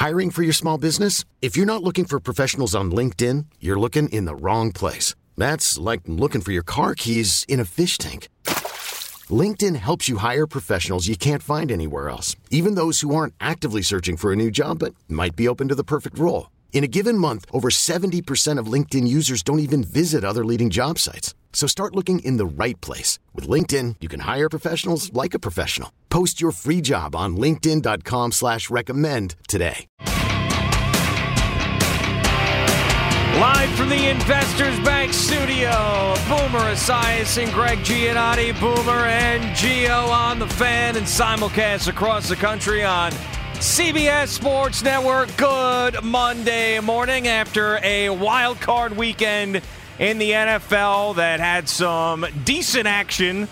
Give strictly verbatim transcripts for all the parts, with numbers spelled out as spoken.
Hiring for your small business? If you're not looking for professionals on LinkedIn, you're looking in the wrong place. That's like looking for your car keys in a fish tank. LinkedIn helps you hire professionals you can't find anywhere else, even those who aren't actively searching for a new job but might be open to the perfect role. In a given month, over seventy percent of LinkedIn users don't even visit other leading job sites. So start looking in the right place. With LinkedIn, you can hire professionals like a professional. Post your free job on linkedin.com slash recommend today. Live from the Investors Bank studio, Boomer Esiason and Greg Giannotti. Boomer and Gio on the Fan and simulcast across the country on C B S Sports Network. Good Monday morning after a wild card weekend in the N F L that had some decent action,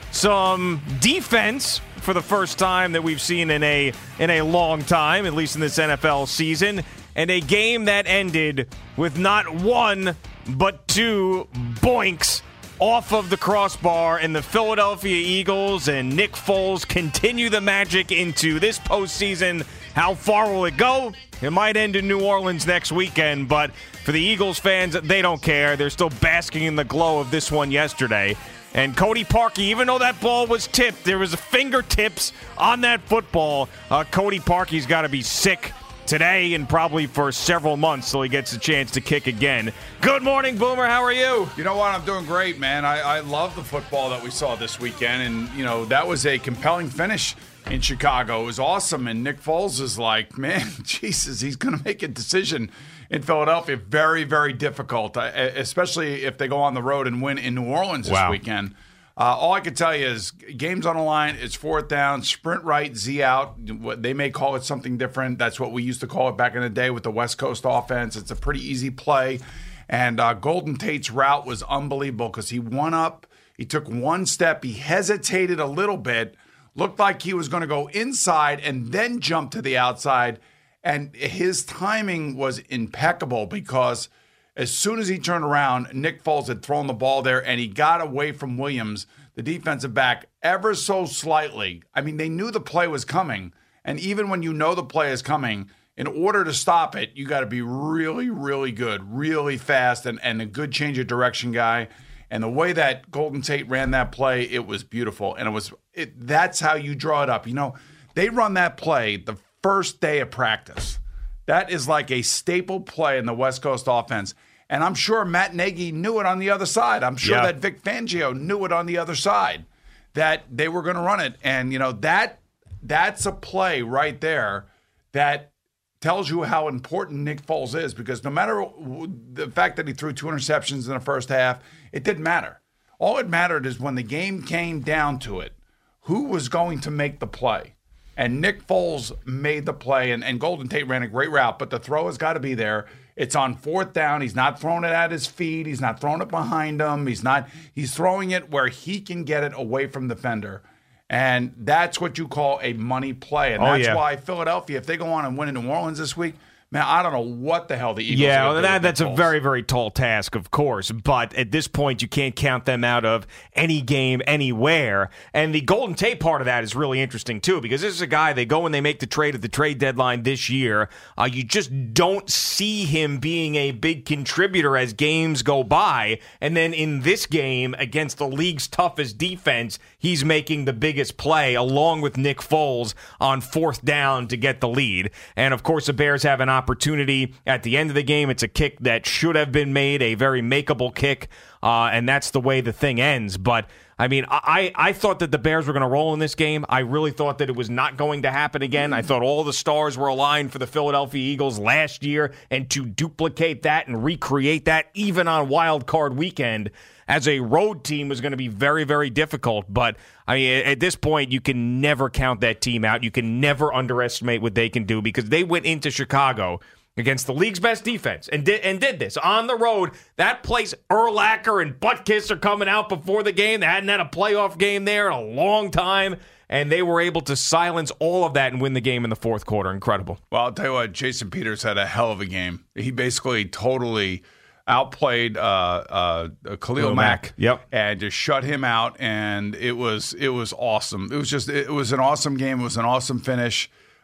some defense for the first time that we've seen in a in a long time, at least in this N F L season, and a game that ended with not one but two boinks off of the crossbar, and the Philadelphia Eagles and Nick Foles continue the magic into this postseason. How far will it go? It might end in New Orleans next weekend, but for the Eagles fans, they don't care. They're still basking in the glow of this one yesterday. And Cody Parkey, even though that ball was tipped, there was fingertips on that football. Uh, Cody Parkey's got to be sick today and probably for several months till he gets a chance to kick again. Good morning, Boomer. How are you? You know what? I'm doing great, man. I, I love the football that we saw this weekend, and, you know, that was a compelling finish in Chicago. It was awesome, and Nick Foles is like, man, Jesus, he's going to make a decision in Philadelphia. Very, very difficult, especially if they go on the road and win in New Orleans this wow. weekend. Uh, all I can tell you is game's on the line. It's fourth down, sprint right, Z out. They may call it something different. That's what we used to call it back in the day with the West Coast offense. It's a pretty easy play. And uh, Golden Tate's route was unbelievable because he went up. He took one step. He hesitated a little bit. Looked like he was going to go inside and then jump to the outside. And his timing was impeccable because as soon as he turned around, Nick Foles had thrown the ball there, and he got away from Williams, the defensive back, ever so slightly. I mean, they knew the play was coming, and even when you know the play is coming, in order to stop it, you got to be really, really good, really fast, and, and a good change of direction guy. And the way that Golden Tate ran that play, it was beautiful, and it was it. That's how you draw it up. You know, they run that play the first day of practice. That is like a staple play in the West Coast offense. And I'm sure Matt Nagy knew it on the other side. I'm sure yeah. that Vic Fangio knew it on the other side, that they were going to run it. And, you know, that that's a play right there that tells you how important Nick Foles is, because no matter the fact that he threw two interceptions in the first half, it didn't matter. All it mattered is when the game came down to it, who was going to make the play. And Nick Foles made the play, and, and Golden Tate ran a great route, but the throw has got to be there. It's on fourth down. He's not throwing it at his feet. He's not throwing it behind him. He's not. He's throwing it where he can get it away from the defender. And that's what you call a money play. And oh, that's yeah. why Philadelphia, if they go on and win in New Orleans this week, man, I don't know what the hell the Eagles yeah, are well, going to that, do. that's a very, very tall task, of course. But at this point, you can't count them out of any game anywhere. And the Golden Tate part of that is really interesting, too, because this is a guy, they go and they make the trade at the trade deadline this year. Uh, you just don't see him being a big contributor as games go by. And then in this game, against the league's toughest defense, he's making the biggest play, along with Nick Foles, on fourth down to get the lead. And, of course, the Bears have an opportunity at the end of the game. It's a kick that should have been made, a very makeable kick, uh, and that's the way the thing ends. But, I mean, I, I thought that the Bears were going to roll in this game. I really thought that it was not going to happen again. I thought all the stars were aligned for the Philadelphia Eagles last year, and to duplicate that and recreate that even on Wild Card Weekend as a road team was going to be very, very difficult. But, I mean, at this point, you can never count that team out. You can never underestimate what they can do, because they went into Chicago against the league's best defense and did, and did this on the road. That place, Urlacher and Butkus are coming out before the game. They hadn't had a playoff game there in a long time, and they were able to silence all of that and win the game in the fourth quarter. Incredible. Well, I'll tell you what, Jason Peters had a hell of a game. He basically totally outplayed uh, uh, Khalil Mack, Mack. Yep. and just shut him out, and it was it was awesome. It was just it was an awesome game. It was an awesome finish.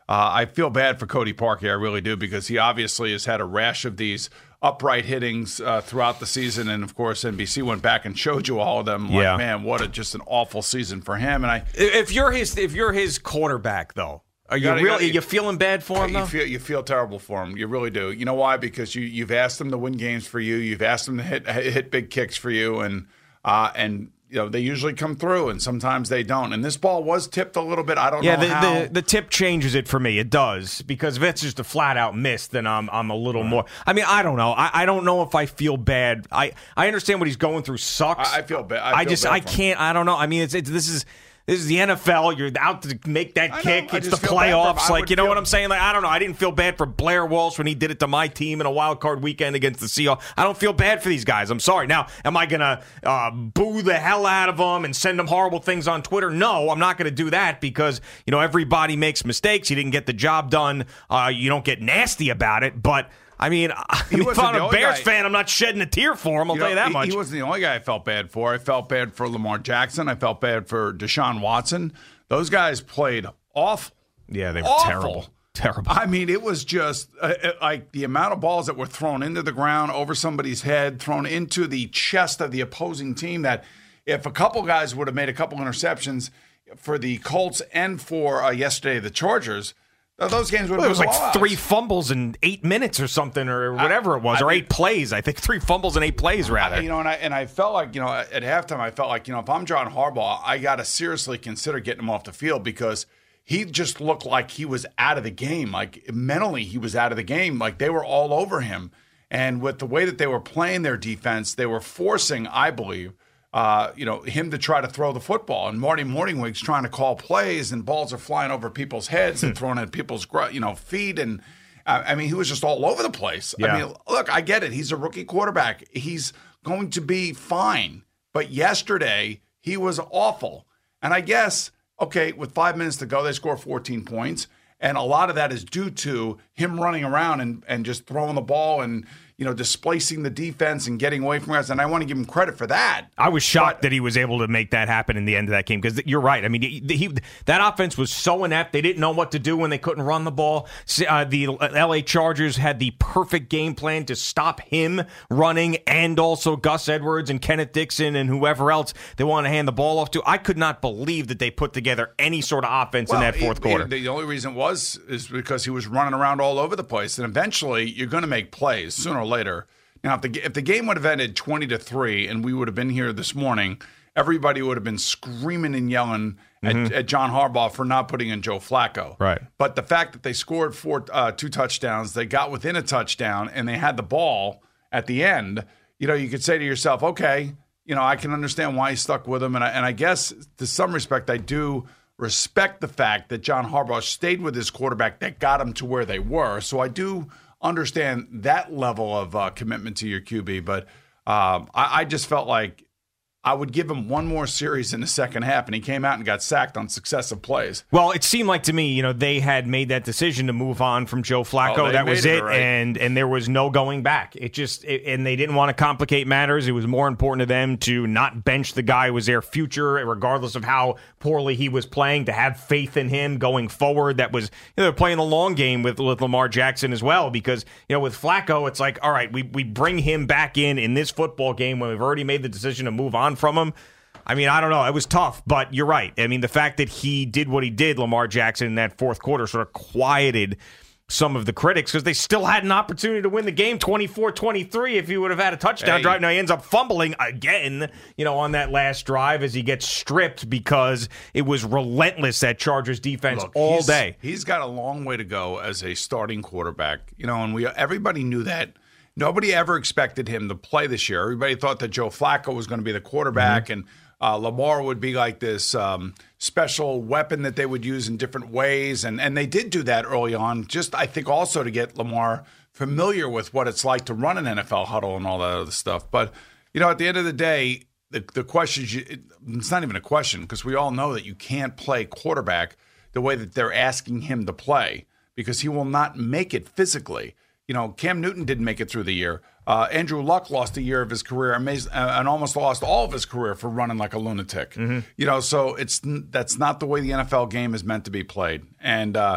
Uh, I feel bad for Cody Parkey, I really do, because he obviously has had a rash of these upright hittings uh, throughout the season, and of course N B C went back and showed you all of them. Like, yeah. man, what a just an awful season for him. And I, if you're his, if you're his quarterback, though, are you, gotta, really? gotta, are you feeling bad for him? You though? feel you feel terrible for him. You really do. You know why? Because you you've asked him to win games for you. You've asked him to hit hit big kicks for you, and uh, and. You know, they usually come through, and sometimes they don't. And this ball was tipped a little bit. I don't yeah, know the, how. the the tip changes it for me. It does, because if it's just a flat out miss, then I'm I'm a little right. more. I mean, I don't know. I, I don't know if I feel bad. I, I understand what he's going through sucks. I, I feel bad. I, I feel just bad I for him. can't. I don't know. I mean, it's, it's this is. This is the N F L. You're out to make that I know. kick. I It's the just feel bad for him. playoffs. I Like, would you know feel- what I'm saying? Like, I don't know. I didn't feel bad for Blair Walsh when he did it to my team in a wild card weekend against the Seahawks. I don't feel bad for these guys. I'm sorry. Now, am I going to uh, boo the hell out of them and send them horrible things on Twitter? No, I'm not going to do that, because, you know, everybody makes mistakes. You didn't get the job done. Uh, you don't get nasty about it. But, I mean, I mean if wasn't I'm the a only Bears guy- fan, I'm not shedding a tear for him. I'll You tell know, you that he, much. He wasn't the only guy I felt bad for. I felt bad for Lamar Jackson. I felt bad for Deshaun Watson. Those guys played awful. Yeah, they were awful. terrible. Terrible. I mean, it was just uh, uh, like the amount of balls that were thrown into the ground, over somebody's head, thrown into the chest of the opposing team, that if a couple guys would have made a couple interceptions for the Colts and for uh, yesterday the Chargers, uh, those games would have Well, it was been like blowouts. three fumbles in eight minutes or something, or whatever it was, I or mean- eight plays. I think three fumbles in eight plays, rather. You know, and I and I felt like, you know, at halftime, I felt like, you know, if I'm John Harbaugh, I got to seriously consider getting him off the field, because he just looked like he was out of the game. Like, mentally, he was out of the game. Like, they were all over him. And with the way that they were playing their defense, they were forcing, I believe, uh, you know, him to try to throw the football. And Marty Morningwig's trying to call plays, and balls are flying over people's heads and thrown at people's, gr- you know, feet. And uh, I mean, he was just all over the place. Yeah. I mean, look, I get it. He's a rookie quarterback. He's going to be fine. But yesterday, he was awful. And I guess, okay, with five minutes to go, they score fourteen points. And a lot of that is due to him running around and, and just throwing the ball and, you know, displacing the defense and getting away from us. And I want to give him credit for that. I was shocked But- that he was able to make that happen in the end of that game, because you're right. I mean, he, he, that offense was so inept. They didn't know what to do when they couldn't run the ball. Uh, the L A Chargers had the perfect game plan to stop him running, and also Gus Edwards and Kenneth Dixon and whoever else they wanted to hand the ball off to. I could not believe that they put together any sort of offense in Well, that fourth he- quarter. The only reason was is because he was running around all over the place, and eventually you're going to make plays sooner or later. Now, if the if the game would have ended twenty to three, and we would have been here this morning, everybody would have been screaming and yelling at, at John Harbaugh for not putting in Joe Flacco. Right. But the fact that they scored four uh, two touchdowns, they got within a touchdown, and they had the ball at the end. You know, you could say to yourself, okay, you know, I can understand why he stuck with him, and I, and I guess to some respect, I do respect the fact that John Harbaugh stayed with his quarterback that got him to where they were. So I do understand that level of uh, commitment to your Q B, but um, I, I just felt like I would give him one more series in the second half, and he came out and got sacked on successive plays. Well, it seemed like to me, you know, they had made that decision to move on from Joe Flacco. Oh, they that was made it, it, right. and and there was no going back. It just it, and they didn't want to complicate matters. It was more important to them to not bench the guy who was their future, regardless of how poorly he was playing. To have faith in him going forward. That was, you know, they're playing the long game with with Lamar Jackson as well, because, you know, with Flacco, it's like, all right, we we bring him back in in this football game when we've already made the decision to move on from him. I mean, I don't know. It was tough, but you're right. I mean, the fact that he did what he did, Lamar Jackson, in that fourth quarter sort of quieted some of the critics, because they still had an opportunity to win the game twenty-four twenty-three if he would have had a touchdown Hey. drive. Now he ends up fumbling again, you know, on that last drive as he gets stripped, because it was relentless, that Chargers defense Look, all he's- day. He's got a long way to go as a starting quarterback, you know, and we everybody knew that. Nobody ever expected him to play this year. Everybody thought that Joe Flacco was going to be the quarterback, mm-hmm. and uh, Lamar would be like this um, special weapon that they would use in different ways, and and they did do that early on. Just I think also to get Lamar familiar with what it's like to run an N F L huddle and all that other stuff. But you know, at the end of the day, the the question is, it's not even a question, because we all know that you can't play quarterback the way that they're asking him to play, because he will not make it physically. You know, Cam Newton didn't make it through the year. Uh, Andrew Luck lost a year of his career and, made, uh, and almost lost all of his career for running like a lunatic. Mm-hmm. You know, so it's that's not the way the N F L game is meant to be played. And uh,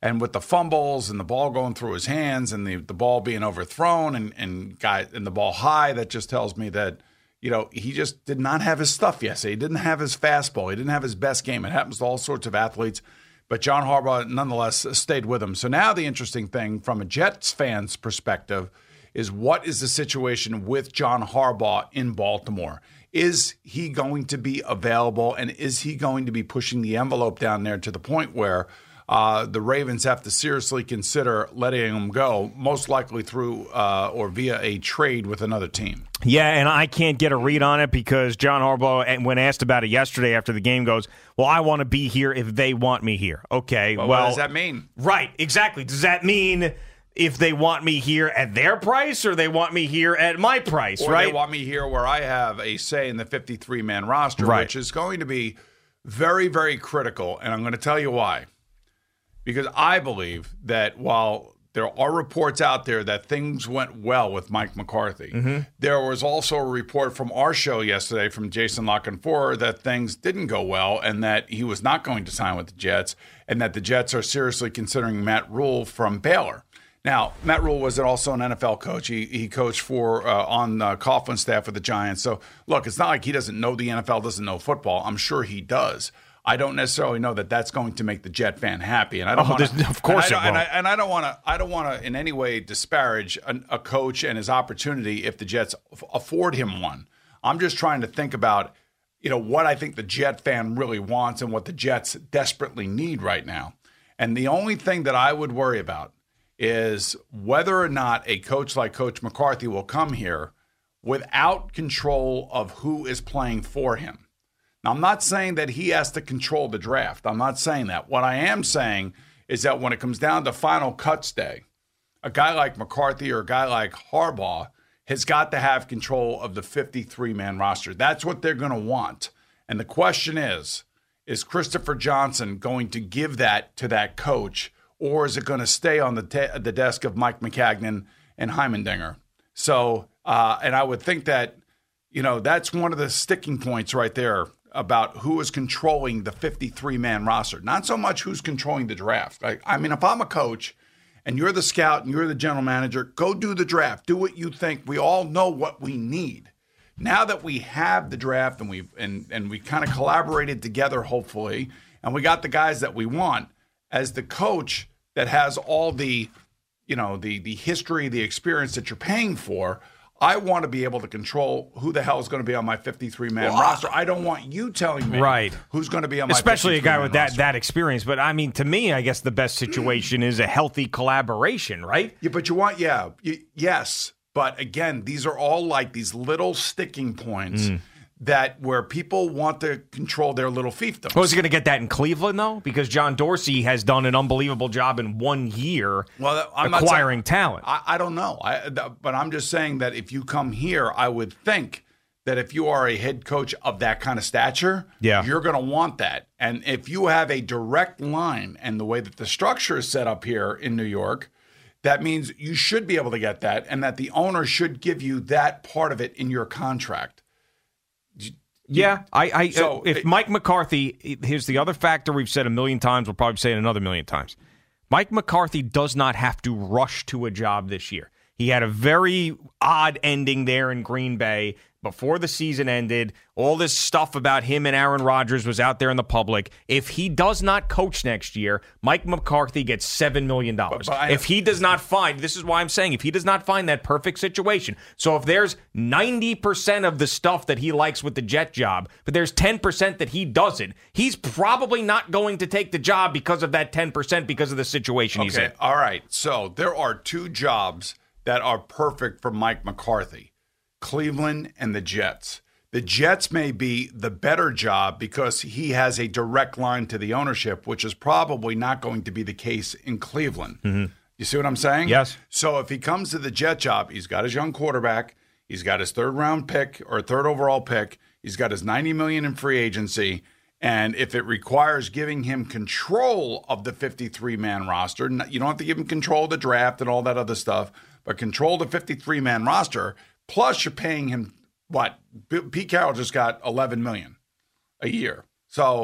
And with the fumbles and the ball going through his hands and the, the ball being overthrown and and guy and the ball high, that just tells me that, you know, he just did not have his stuff yesterday. He didn't have his fastball. He didn't have his best game. It happens to all sorts of athletes. But John Harbaugh, nonetheless, stayed with him. So now the interesting thing from a Jets fan's perspective is, what is the situation with John Harbaugh in Baltimore? Is he going to be available, and is he going to be pushing the envelope down there to the point where uh, the Ravens have to seriously consider letting him go, most likely through uh, or via a trade with another team? Yeah, and I can't get a read on it because John Harbaugh, when asked about it yesterday after the game, goes, well, I want to be here if they want me here. Okay, well, well what does that mean? Right, exactly. Does that mean if they want me here at their price, or they want me here at my price, or right? They want me here where I have a say in the fifty-three man roster, right, which is going to be very, very critical. And I'm going to tell you why. Because I believe that while there are reports out there that things went well with Mike McCarthy, mm-hmm. there was also a report from our show yesterday from Jason Lockenforer that things didn't go well and that he was not going to sign with the Jets, and that the Jets are seriously considering Matt Rule from Baylor. Now, Matt Rule was also an N F L coach. He he coached for uh, on uh, Coughlin's staff with the Giants. So, look, it's not like he doesn't know the N F L, doesn't know football. I'm sure he does. I don't necessarily know that that's going to make the Jet fan happy, and I don't oh, want to. Of course, and I, it won't. And I, and I don't want to. I don't want to in any way disparage a, a coach and his opportunity if the Jets f- afford him one. I'm just trying to think about, you know, what I think the Jet fan really wants and what the Jets desperately need right now. And the only thing that I would worry about is whether or not a coach like Coach McCarthy will come here without control of who is playing for him. Now, I'm not saying that he has to control the draft. I'm not saying that. What I am saying is that when it comes down to final cuts day, a guy like McCarthy or a guy like Harbaugh has got to have control of the fifty-three man roster. That's what they're going to want. And the question is, is Christopher Johnson going to give that to that coach, or is it going to stay on the te- the desk of Mike Maccagnan and Heimendinger? So, uh, and I would think that, you know, that's one of the sticking points right there about who is controlling the fifty-three man roster. Not so much who's controlling the draft. Like, I mean, if I'm a coach and you're the scout and you're the general manager, go do the draft. Do what you think. We all know what we need. Now that we have the draft and we've and, and we kind of collaborated together, hopefully, and we got the guys that we want, as the coach that has all the, you know, the the history, the experience that you're paying for, I want to be able to control who the hell is going to be on my fifty-three man well, roster. I don't want you telling me right. who's going to be on my especially a guy with that, roster. that experience. But, I mean, to me, I guess the best situation is a healthy collaboration, right? Yeah, but you want, yeah, y- yes. But, again, these are all like these little sticking points mm. that where people want to control their little fiefdoms. Well, is he going to get that in Cleveland, though? Because John Dorsey has done an unbelievable job in one year well, I'm acquiring not saying, talent. I, I don't know. I, th- but I'm just saying that if you come here, I would think that if you are a head coach of that kind of stature, yeah. you're going to want that. And if you have a direct line and the way that the structure is set up here in New York, that means you should be able to get that, and that the owner should give you that part of it in your contract. Yeah, I, I so, if it, Mike McCarthy, here's the other factor we've said a million times, we'll probably say it another million times. Mike McCarthy does not have to rush to a job this year. He had a very odd ending there in Green Bay before the season ended. All this stuff about him and Aaron Rodgers was out there in the public. If he does not coach next year, Mike McCarthy gets seven million dollars. But, but I, if he does not find, this is why I'm saying, if he does not find that perfect situation, so if there's ninety percent of the stuff that he likes with the Jet job, but there's ten percent that he doesn't, he's probably not going to take the job because of that ten percent because of the situation okay, he's in. All right, so there are two jobs that are perfect for Mike McCarthy. Cleveland and the Jets. The Jets may be the better job because he has a direct line to the ownership, which is probably not going to be the case in Cleveland. Mm-hmm. You see what I'm saying? Yes. So if he comes to the Jet job, he's got his young quarterback, he's got his third round pick or third overall pick, he's got his ninety million dollars in free agency, and if it requires giving him control of the fifty-three man roster, you don't have to give him control of the draft and all that other stuff, but control the fifty-three man roster. Plus, you're paying him what? Pete Carroll just got eleven million dollars a year. So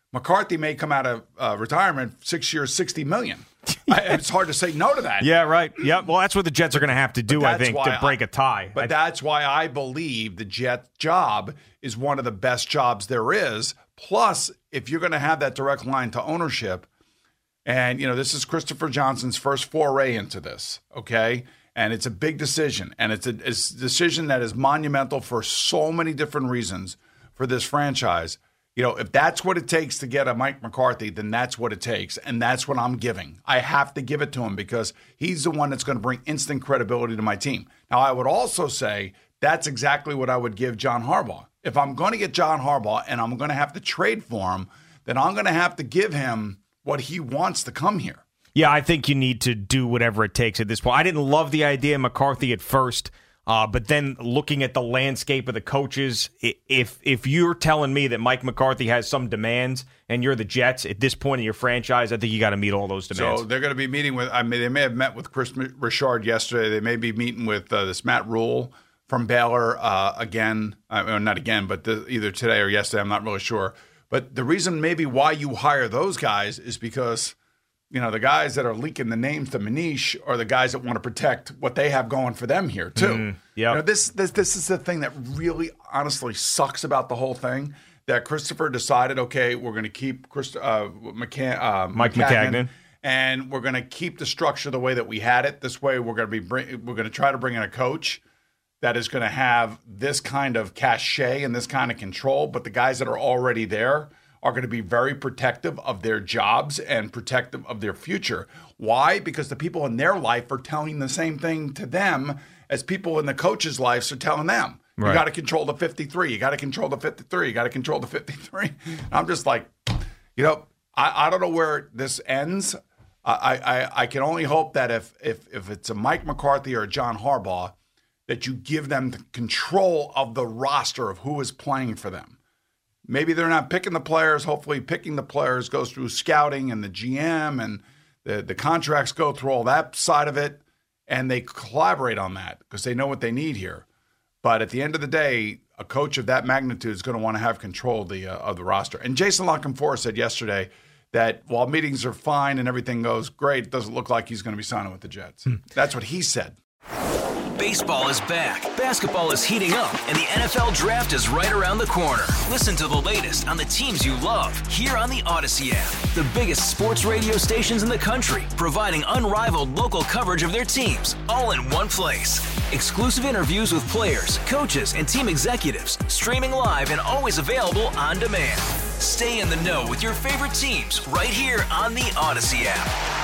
McCarthy may come out of uh, retirement six years, sixty million. I, it's hard to say no to that. Yeah, right. Yep. Well, that's what the Jets are going to have to do, I think, to break I, a tie. But I, that's why I believe the Jet job is one of the best jobs there is. Plus, if you're going to have that direct line to ownership, and, you know, this is Christopher Johnson's first foray into this, okay? And it's a big decision, and it's a, it's a decision that is monumental for so many different reasons for this franchise. You know, if that's what it takes to get a Mike McCarthy, then that's what it takes, and that's what I'm giving. I have to give it to him because he's the one that's going to bring instant credibility to my team. Now, I would also say that's exactly what I would give John Harbaugh. If I'm going to get John Harbaugh and I'm going to have to trade for him, then I'm going to have to give him what he wants to come here. Yeah, I think you need to do whatever it takes at this point. I didn't love the idea of McCarthy at first. Uh, but then looking at the landscape of the coaches, if if you're telling me that Mike McCarthy has some demands and you're the Jets at this point in your franchise, I think you got to meet all those demands. So they're going to be meeting with, I mean, they may have met with Chris Richard yesterday. They may be meeting with uh, this Matt Rule from Baylor uh, again. Uh, well, not again, but the, either today or yesterday. I'm not really sure. But the reason maybe why you hire those guys is because, you know, the guys that are leaking the names to Manish are the guys that want to protect what they have going for them here, too. Mm, yeah. You know, this, this this is the thing that really, honestly, sucks about the whole thing, that Christopher decided, okay, we're going to keep Christ, uh, McCann, uh, Mike Maccagnan, and we're going to keep the structure the way that we had it. This way, we're going to be bring, we're going to try to bring in a coach that is going to have this kind of cachet and this kind of control, but the guys that are already there are going to be very protective of their jobs and protective of their future. Why? Because the people in their life are telling the same thing to them as people in the coaches' lives are telling them. Right. You got to control the fifty-three. You got to control the fifty-three. You got to control the fifty-three. I'm just like, you know, I, I don't know where this ends. I, I I can only hope that if if if it's a Mike McCarthy or a John Harbaugh, that you give them the control of the roster of who is playing for them. Maybe they're not picking the players. Hopefully picking the players goes through scouting and the G M and the, the contracts go through all that side of it, and they collaborate on that because they know what they need here. But at the end of the day, a coach of that magnitude is going to want to have control of the, uh, of the roster. And Jason LaCanfora said yesterday that while meetings are fine and everything goes great, it doesn't look like he's going to be signing with the Jets. Hmm. That's what he said. Baseball is back, basketball is heating up, and the N F L Draft is right around the corner. Listen to the latest on the teams you love here on the Odyssey app. The biggest sports radio stations in the country, providing unrivaled local coverage of their teams, all in one place. Exclusive interviews with players, coaches, and team executives, streaming live and always available on demand. Stay in the know with your favorite teams right here on the Odyssey app.